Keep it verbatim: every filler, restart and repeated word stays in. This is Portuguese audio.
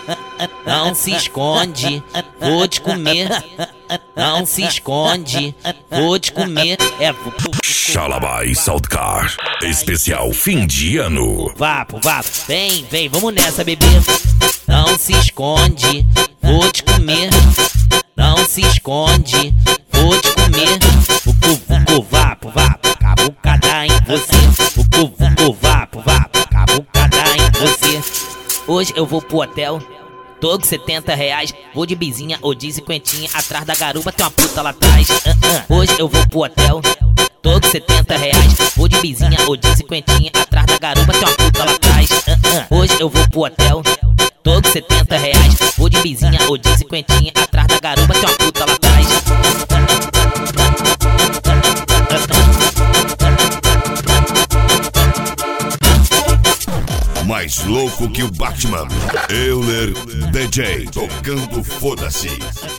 Não se esconde, vou te comer. Não se esconde, vou te comer. É Xalabá Saltcar, especial fim de ano. Vapo, vapo, vem, vem, vamos nessa, bebê. Não se esconde, vou te comer. Não se esconde, vou te comer. Vucu, vucu, vapo, vapo, cavucada em você. Vucu, vucu, vapo, vapo, cavucada em você. Hoje eu vou pro hotel, tô com setenta reais. Vou de bizinha ou de cinquentinha. Atrás da garupa tem uma puta lá atrás. uh -uh. Hoje eu vou pro hotel, tô com setenta reais. Vou de bizinha ou de cinquentinha. Atrás da garupa tem uma puta lá atrás. uh -uh. Hoje eu vou pro hotel, tô com setenta reais. Vou de bizinha ou de cinquentinha. Atrás da garupa tem uma puta lá atrás. Mais louco que o Batman, Euler D J tocando foda-se.